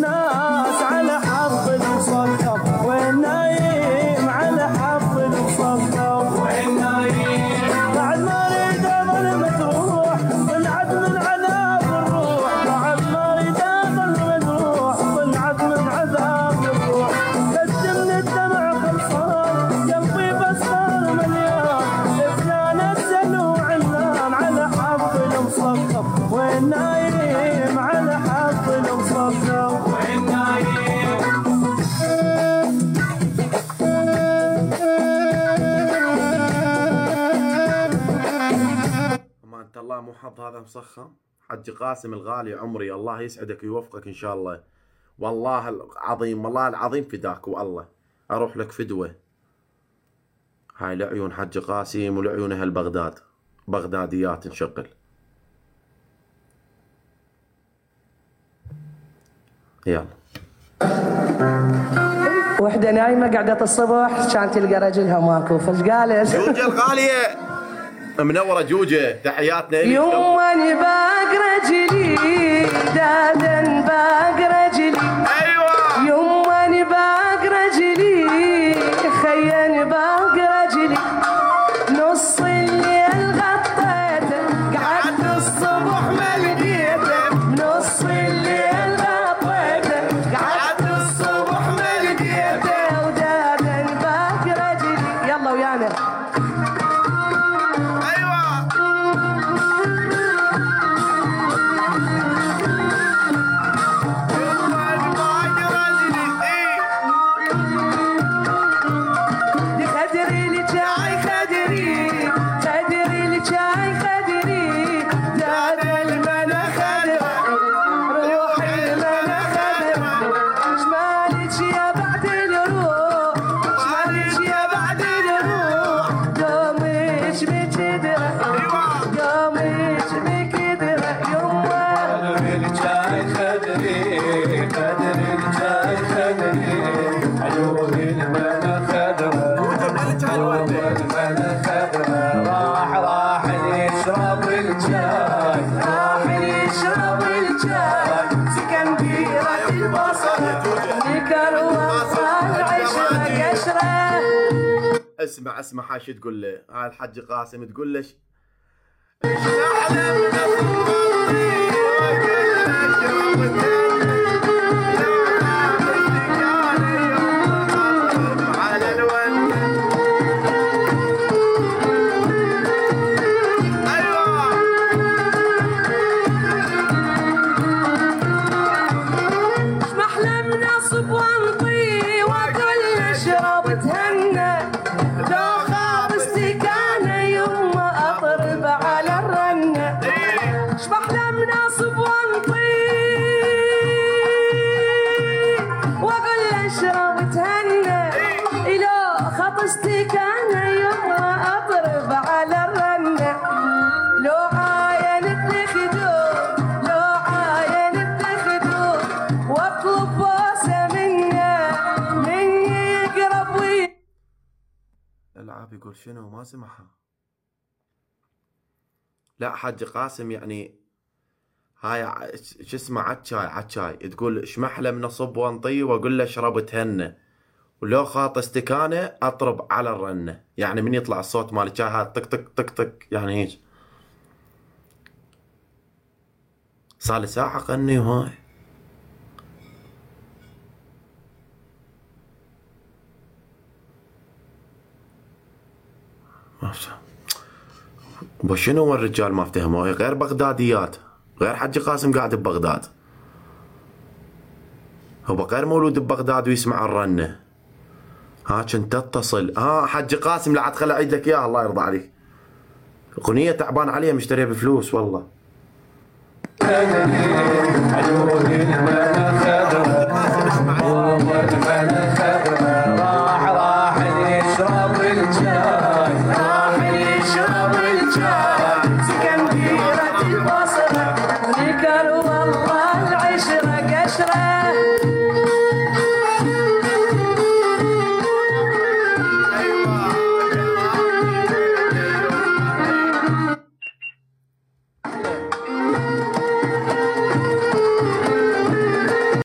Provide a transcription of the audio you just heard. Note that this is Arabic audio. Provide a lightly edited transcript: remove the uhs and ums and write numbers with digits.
والناس على حظ المصفف، والنايم على حظ المصفف، والنايم بعد ما ريد ظل مجروح طلعت من عذاب الروح، بعد ما ريد ظل مجروح طلعت من عذاب الروح، قدمني الدمع خلصان قلبي بس صار مليان، فلان ابزل وعلان على حظ المصفف، والنايم على حظ المصفف، والنايم. ما انت الله مو حظ هذا مصخم. حج قاسم الغالي عمري الله يسعدك ويوفقك ان شاء الله، والله العظيم والله العظيم فداك والله اروح لك فدوه. هاي لعيون حج قاسم ولعيون اهل بغداد، بغداديات نشغل. يلا. وحده نايمه قعدت الصبح كان تلقى رجلها ماكو، فايش قالت؟ جوجه الغاليه منوره جوجه، تحياتنا لك. يومني باق رجلي دادا باق رجلي، ايوه يومني باق رجلي خياني باق رجلي، نص الليل غطيته قعدت الصبح ما لقيته، نص الليل غطيته قعدت الصبح ما لقيته، ودادا باق رجلي. يلا ويانا. اسمع حاش تقول له هاي الحج قاسم تقول له يقول شنو ما سمعها. لا حج قاسم يعني هاي شو اسمه عتشاي تقول ايش محلى من اصب وانطي واقول له اشرب تهنى، ولو خاط استكانه اطرب على الرنه، يعني من يطلع الصوت مال الشاي هذا طق طق طق طق يعني هيك. صار لي ساعه قني وهاي وشنو هو الرجال ما افتهمه، غير بغداديات، غير حج قاسم قاعد ببغداد، هو غير مولود ببغداد ويسمع الرنه. ها كنت تتصل حج قاسم لا تخلي اعيد لك اياها الله يرضى عليك، اغنيه تعبان عليها مشتريها بفلوس والله.